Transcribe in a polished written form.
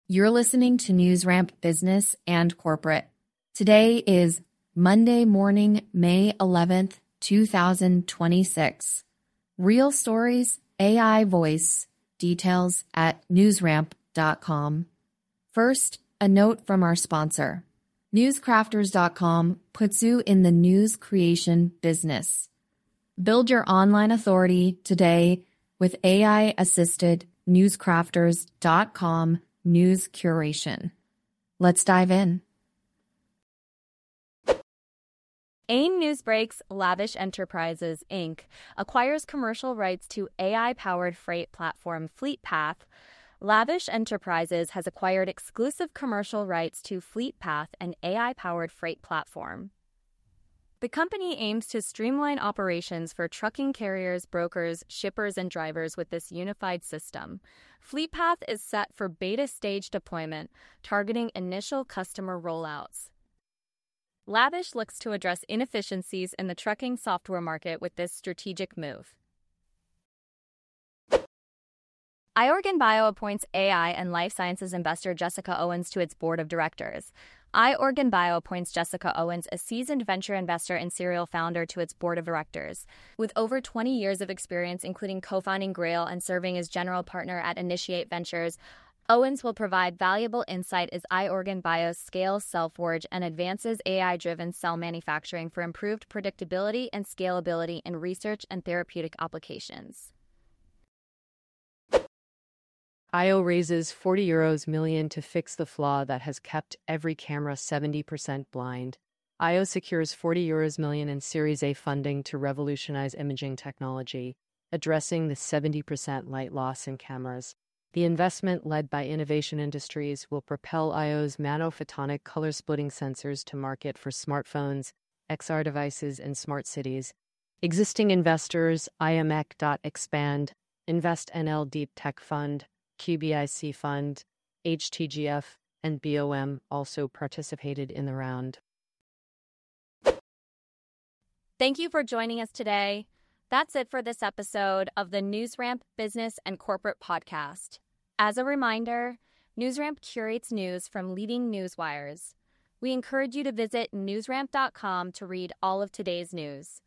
You're listening to NewsRamp Business and Corporate. Today is Monday morning, May 11th, 2026. Real stories, AI voice. Details at newsramp.com. First, a note from our sponsor. Newscrafters.com puts you in the news creation business. Build your online authority today with AI-assisted newscrafters.com news curation. Let's dive in. AIM Newsbreak's Lavish Enterprises, Inc. acquires commercial rights to AI-powered freight platform FleetPath. Lavish Enterprises has acquired exclusive commercial rights to FleetPath, an AI-powered freight platform. The company aims to streamline operations for trucking carriers, brokers, shippers, and drivers with this unified system. FleetPath is set for beta stage deployment, targeting initial customer rollouts. Lavish looks to address inefficiencies in the trucking software market with this strategic move. iOrgan Bio appoints AI and life sciences investor Jessica Owens to its board of directors. iOrgan Bio appoints Jessica Owens, a seasoned venture investor and serial founder, to its board of directors. With over 20 years of experience, including co-founding Grail and serving as general partner at Initiate Ventures, Owens will provide valuable insight as iOrgan Bio scales CellForge and advances AI-driven cell manufacturing for improved predictability and scalability in research and therapeutic applications. IO raises €40 million to fix the flaw that has kept every camera 70% blind. IO secures €40 million in Series A funding to revolutionize imaging technology, addressing the 70% light loss in cameras. The investment, led by Innovation Industries, will propel IO's monophotonic color-splitting sensors to market for smartphones, XR devices, and smart cities. Existing investors, IMEC.expand, InvestNL Deep Tech Fund, QBIC Fund, HTGF, and BOM also participated in the round. Thank you for joining us today. That's it for this episode of the NewsRamp Business and Corporate Podcast. As a reminder, NewsRamp curates news from leading newswires. We encourage you to visit newsramp.com to read all of today's news.